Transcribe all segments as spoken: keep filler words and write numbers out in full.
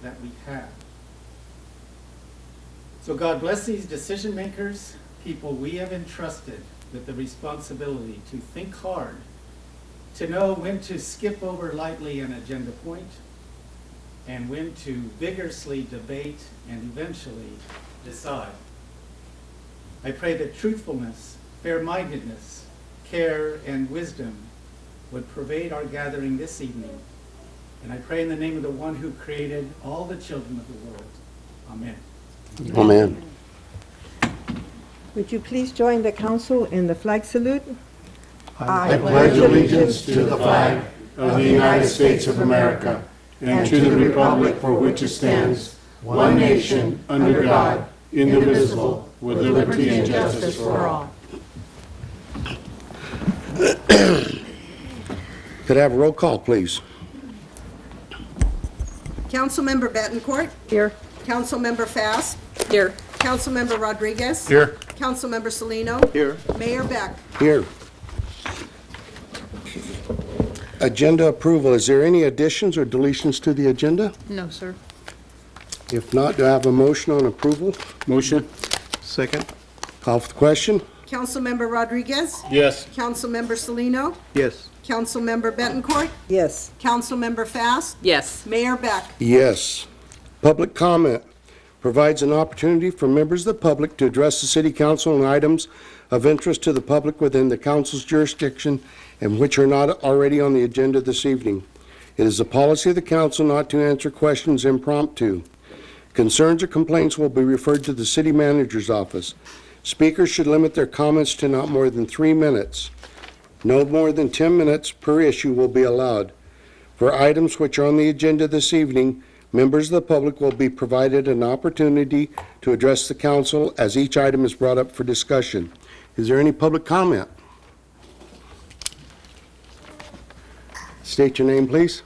that we have. So God bless these decision makers, people we have entrusted with the responsibility to think hard, to know when to skip over lightly an agenda point, and when to vigorously debate and eventually decide. I pray that truthfulness, fair-mindedness, care, and wisdom would pervade our gathering this evening. And I pray in the name of the one who created all the children of the world. Amen. Amen. Would you please join the council in the flag salute? I pledge allegiance to the flag of the United States of America and to the republic for which it stands, one nation, under God, indivisible, with liberty and justice for all. Could I have a roll call, please? Councilmember Betancourt. Here. Councilmember Fast. Here. Councilmember Rodriguez. Here. Councilmember Salino. Here. Mayor Beck. Here. Agenda approval. Is there any additions or deletions to the agenda? No, sir. If not, do I have a motion on approval? Motion. Second. Call for the question? Councilmember Rodriguez. Yes. Councilmember Salino. Yes. Councilmember Betancourt. Yes. Councilmember Fast. Yes. Mayor Beck. Yes. Public comment provides an opportunity for members of the public to address the City Council on items of interest to the public within the Council's jurisdiction and which are not already on the agenda this evening. It is the policy of the Council not to answer questions impromptu. Concerns or complaints will be referred to the City Manager's office. Speakers should limit their comments to not more than three minutes. No more than ten minutes per issue will be allowed. For items which are on the agenda this evening, members of the public will be provided an opportunity to address the council as each item is brought up for discussion. Is there any public comment? State your name, please.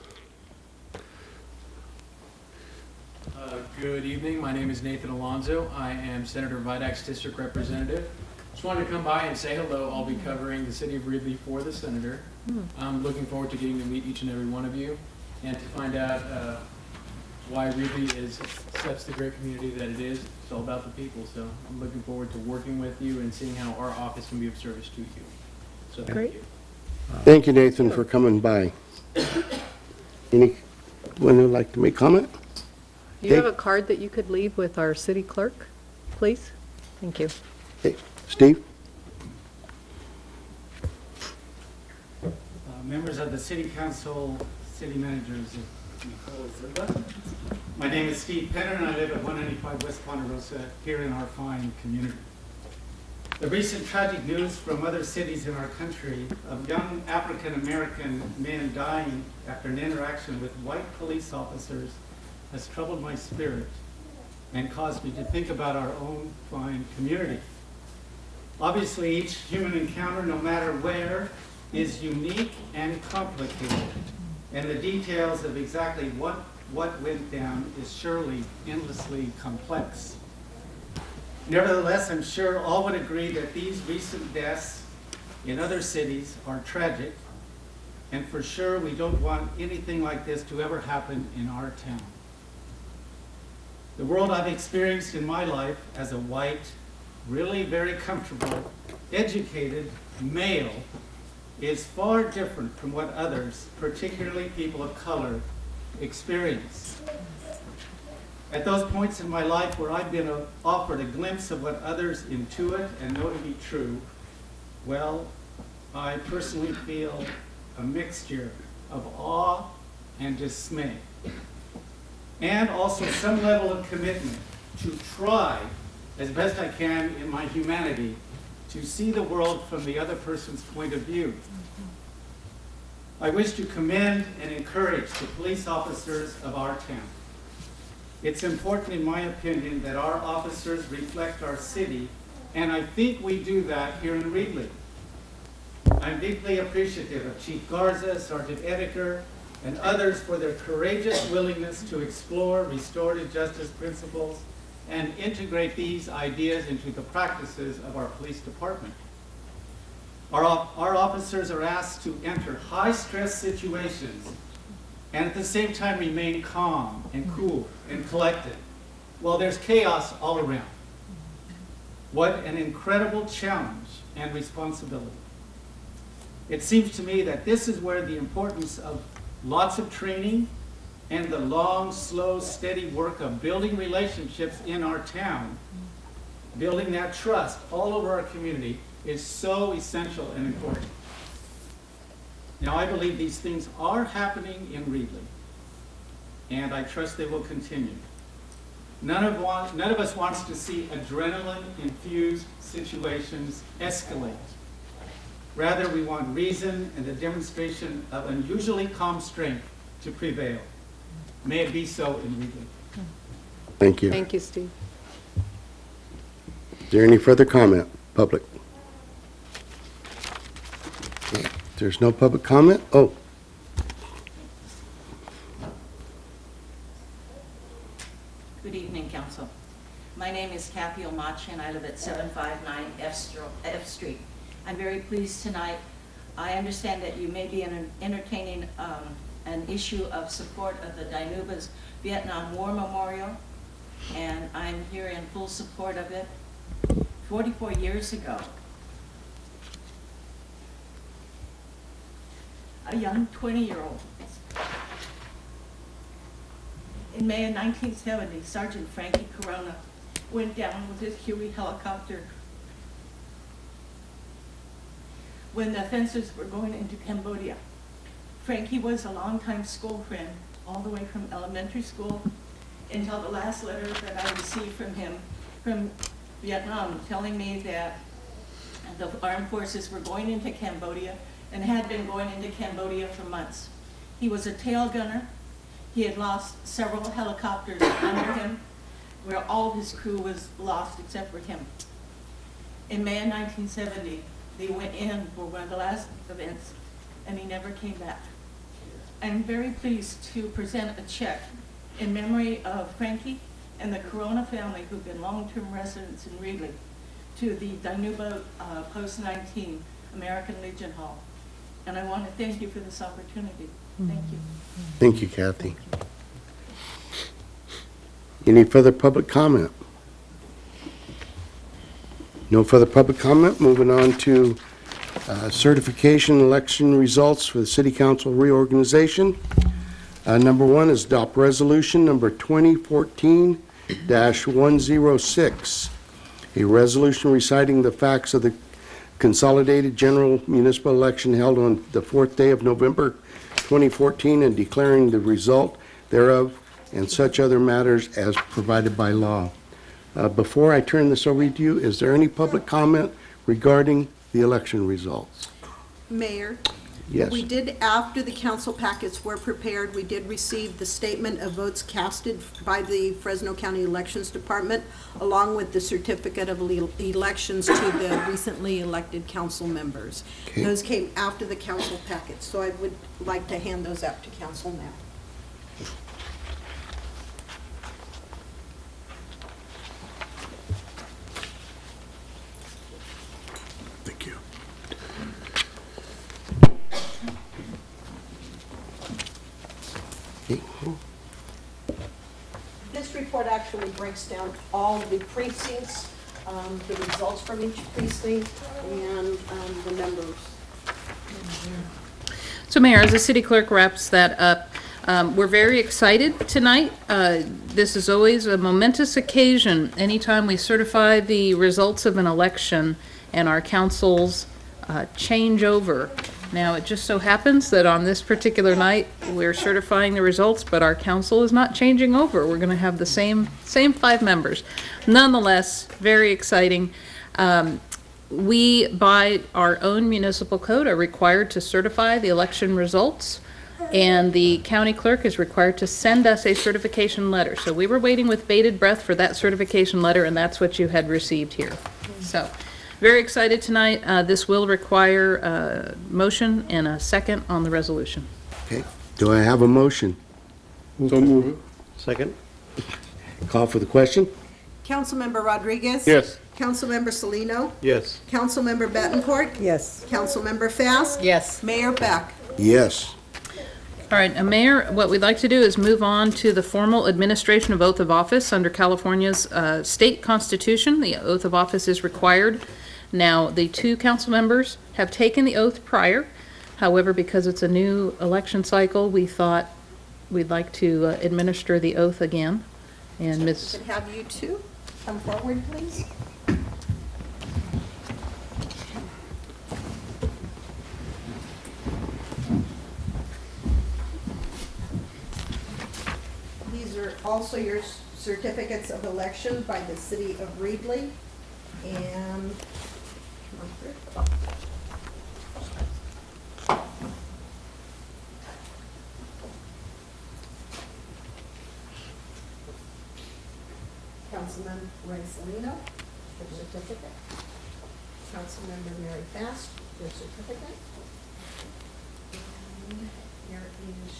Uh, Good evening. My name is Nathan Alonzo. I am Senator Vidak's district representative. Just wanted to come by and say hello. I'll be covering the city of Reedley for the senator. I'm looking forward to getting to meet each and every one of you and to find out uh, why Reedley is such the great community that it is. It's all about the people. So I'm looking forward to working with you and seeing how our office can be of service to you. So thank Great. you. Thank you, Nathan, for coming by. Anyone who'd like to make comment? Do you have a card that you could leave with our city clerk, please? Thank you. Hey, Steve? Uh, members of the City Council, City Managers, Nicole Zerba. My name is Steve Penner, and I live at one ninety-five West Ponderosa here in our fine community. The recent tragic news from other cities in our country of young African-American men dying after an interaction with white police officers has troubled my spirit and caused me to think about our own fine community. Obviously, each human encounter, no matter where, is unique and complicated, and the details of exactly what, what went down is surely endlessly complex. Nevertheless, I'm sure all would agree that these recent deaths in other cities are tragic, and for sure we don't want anything like this to ever happen in our town. The world I've experienced in my life as a white, really very comfortable, educated male is far different from what others, particularly people of color, experience. At those points in my life where I've been offered a glimpse of what others intuit and know to be true, well, I personally feel a mixture of awe and dismay, and also some level of commitment to try, as best I can in my humanity, to see the world from the other person's point of view. I wish to commend and encourage the police officers of our town. It's important, in my opinion, that our officers reflect our city, and I think we do that here in Reedley. I'm deeply appreciative of Chief Garza, Sergeant Edeker, and others for their courageous willingness to explore restorative justice principles and integrate these ideas into the practices of our police department. Our, our officers are asked to enter high-stress situations and at the same time remain calm and cool and collected while there's chaos all around. What an incredible challenge and responsibility. It seems to me that this is where the importance of lots of training and the long, slow, steady work of building relationships in our town, building that trust all over our community, is so essential and important. Now, I believe these things are happening in Reedley, and I trust they will continue. None of, want, none of us wants to see adrenaline-infused situations escalate. Rather, we want reason and the demonstration of unusually calm strength to prevail. May it be so in Reedley. Thank you. Thank you, Steve. Is there any further comment, public? If there's no public comment, oh, Good evening, Council. My name is Kathy Omachi, and I live at seven five nine F Street. I'm very pleased tonight. I understand that you may be enter- entertaining um, an issue of support of the Dinuba's Vietnam War Memorial, and I'm here in full support of it. forty-four years ago, a young twenty-year-old, in May of nineteen seventy, Sergeant Frankie Corona went down with his Huey helicopter when the offensives were going into Cambodia. Frankie was a longtime school friend, all the way from elementary school until the last letter that I received from him from Vietnam, telling me that the armed forces were going into Cambodia and had been going into Cambodia for months. He was a tail gunner. He had lost several helicopters under him, where all of his crew was lost except for him. In May of nineteen seventy, they went in for one of the last events, and he never came back. I'm very pleased to present a check in memory of Frankie and the Corona family, who've been long-term residents in Reedley, to the Dinuba uh, Post nineteen American Legion Hall. And I want to thank you for this opportunity. Thank you. thank you, Kathy. Any further public comment? No further public comment. Moving on to uh, certification election results for the City Council reorganization. Uh, Number one is adopt resolution number twenty fourteen dash one oh six, a resolution reciting the facts of the consolidated general municipal election held on the fourth day of November twenty fourteen and declaring the result thereof and such other matters as provided by law. Uh, Before I turn this over to you, is there any public comment regarding the election results? Mayor? Yes. We did, after the council packets were prepared, we did receive the statement of votes casted by the Fresno County Elections Department, along with the certificate of ele- elections to the recently elected council members. Okay. Those came after the council packets, so I would like to hand those out to council now. Thank you. Okay. This report actually breaks down all the precincts, um, the results from each precinct, and um, the numbers. So Mayor, as the city clerk wraps that up, um, we're very excited tonight. Uh, This is always a momentous occasion anytime we certify the results of an election and our councils uh, change over. Now, it just so happens that on this particular night, we're certifying the results, but our council is not changing over. We're going to have the same, same five members. Nonetheless, very exciting. Um, We, by our own municipal code, are required to certify the election results, and the county clerk is required to send us a certification letter. So we were waiting with bated breath for that certification letter, and that's what you had received here. So, very excited tonight. Uh, This will require a motion and a second on the resolution. Okay. Do I have a motion? So move. Second? Call for the question? Councilmember Rodriguez? Yes. Councilmember Salino? Yes. Councilmember Betancourt? Yes. Councilmember Fast? Yes. Mayor Beck? Yes. All right, uh, Mayor, what we'd like to do is move on to the formal administration of oath of office under California's uh, state constitution. The oath of office is required. Now, the two council members have taken the oath prior. However, because it's a new election cycle, we thought we'd like to uh, administer the oath again. And Miz Could have you two come forward, please. These are also your certificates of election by the city of Reedley. And come on through. Councilman Ray Salino, your certificate. Councilmember Mary Fast, your certificate. And here is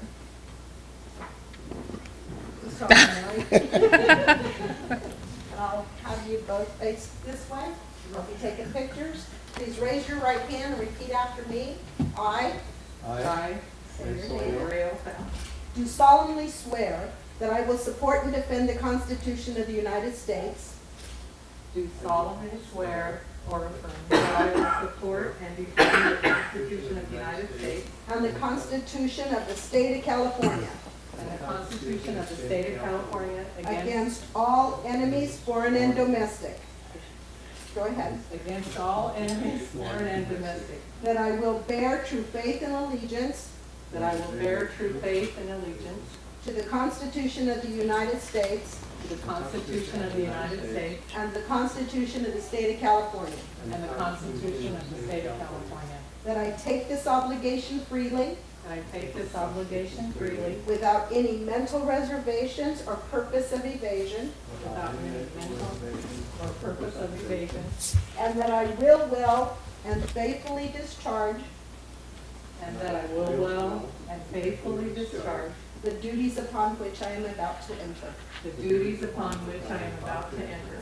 your. Sorry, Mary. And I'll have you both face this way. We'll be taking pictures. Please raise your right hand and repeat after me. I. I, Say your name. Ray O'Fallon, Do solemnly swear that I will support and defend the Constitution of the United States do solemnly swear or affirm that I will support and defend the Constitution of the United States and the Constitution of the State of California and the Constitution of the State of California against, against all enemies, foreign and domestic. Go ahead. against all enemies, foreign and domestic, That I will bear true faith and allegiance that I will bear true faith and allegiance to the Constitution of the United States to the Constitution of the United States and the Constitution of the State of California. and the Constitution of the State of California. That I take this obligation freely And I take this obligation freely without any mental reservations or purpose of evasion. without any mental or purpose of evasion, And that I will well and faithfully discharge and that I will well and faithfully discharge the duties upon which I am about to enter. the duties upon which I am about to enter.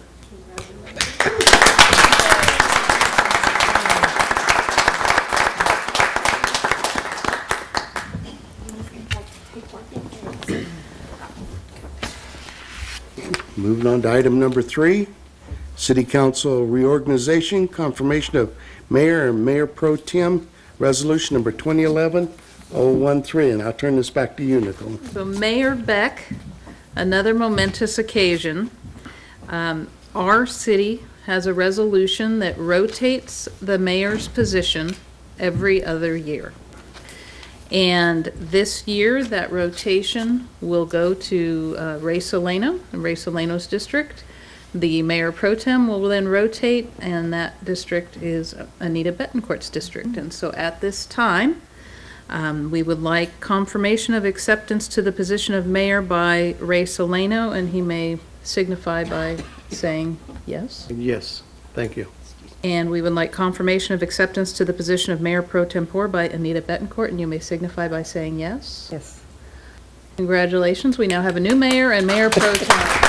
Moving on to item number three, City Council reorganization, confirmation of Mayor and Mayor Pro Tem, Resolution number twenty eleven oh thirteen. And I'll turn this back to you, Nicole. So Mayor Beck, another momentous occasion. Um, Our city has a resolution that rotates the mayor's position every other year. And this year, that rotation will go to uh, Ray Solano, in Ray Solano's district. The mayor pro tem will then rotate, and that district is Anita Betancourt's district. And so at this time, um, we would like confirmation of acceptance to the position of mayor by Ray Solano, and he may signify by saying yes. Yes, thank you. And we would like confirmation of acceptance to the position of mayor pro tempore by Anita Betancourt, and you may signify by saying yes. Yes. Congratulations, we now have a new mayor and mayor pro tem.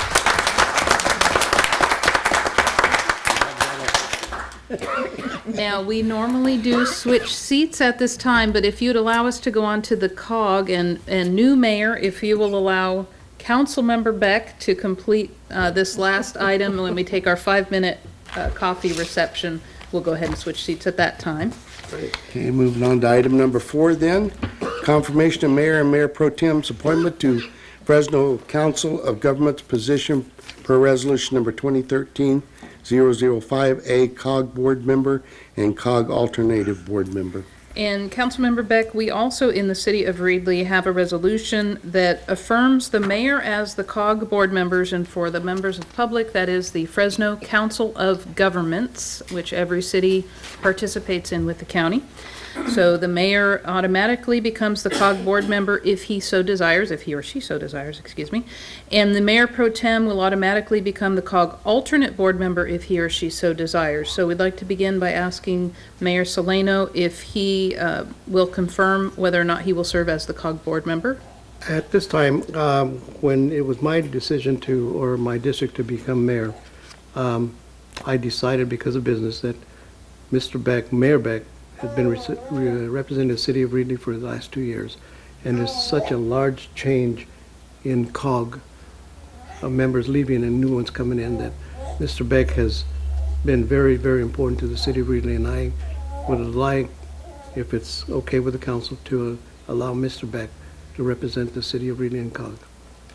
Now, we normally do switch seats at this time, but if you'd allow us to go on to the C O G and, and new mayor, if you will allow Councilmember Beck to complete uh, this last item, and when we take our five-minute uh, coffee reception, we'll go ahead and switch seats at that time. Okay, moving on to item number four then, confirmation of Mayor and Mayor Pro Tem's appointment to Fresno Council of Governments position per resolution number twenty thirteen oh oh five A, C O G board member and C O G alternative board member. And Councilmember Beck, we also in the city of Reedley have a resolution that affirms the mayor as the C O G board members, and for the members of the public, that is the Fresno Council of Governments, which every city participates in with the county. So the mayor automatically becomes the C O G board member if he so desires, if he or she so desires, excuse me. And the mayor pro tem will automatically become the C O G alternate board member if he or she so desires. So we'd like to begin by asking Mayor Solano if he uh, will confirm whether or not he will serve as the C O G board member. At this time, um, when it was my decision to, or my district to become mayor, um, I decided because of business that Mister Beck, Mayor Beck, has been rece- re- representing the city of Reedley for the last two years. And there's such a large change in C O G of members leaving and new ones coming in that Mister Beck has been very, very important to the city of Reedley. And I would like, if it's okay with the council, to uh, allow Mister Beck to represent the city of Reedley and C O G.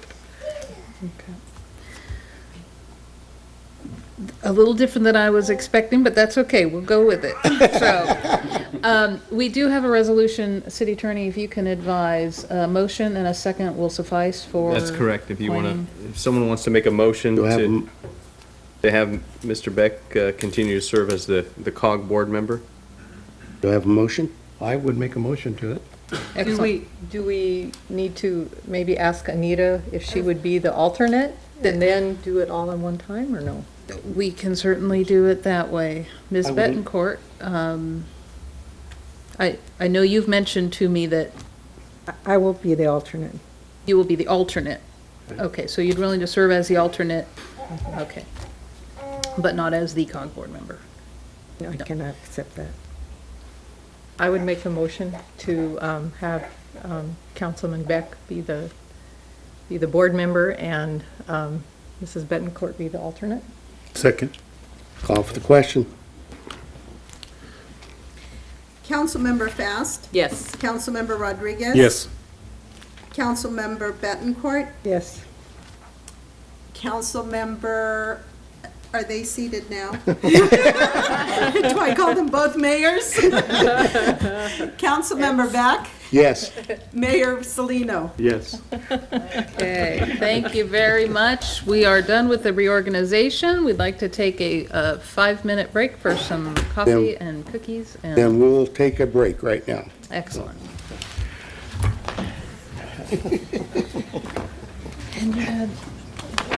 A little different than I was expecting, but that's okay, we'll go with it. So, um, we do have a resolution, City Attorney, if you can advise, a motion and a second will suffice for. That's correct. If you want appointing- to, if someone wants to make a motion Do I have a to, m- to have Mister Beck uh, continue to serve as the, the C O G board member. Do I have a motion? I would make a motion to it. Do Excellent. we, do we need to maybe ask Anita if she would be the alternate and then do it all in one time, or no? We can certainly do it that way. Miz I would- Betancourt, um, I, I know you've mentioned to me that I will be the alternate. you will be the alternate. Okay, so you'd willing to serve as the alternate? Okay. But not as the C O G board member? No, I cannot accept that. I would make a motion to um, have um, Councilman Beck be the, be the board member and um, Missus Betancourt be the alternate. Second. Call for the question. Councilmember Fast, Yes. Councilmember Rodriguez. Yes. Councilmember Betancourt, Yes. Councilmember, are they seated now? Do I call them both mayors? Councilmember Beck, Yes. Mayor Salino. Yes. Okay, thank you very much. We are done with the reorganization. We'd like to take a, uh five-minute break for some coffee and cookies and, Then we'll take a break right now. excellent. And you had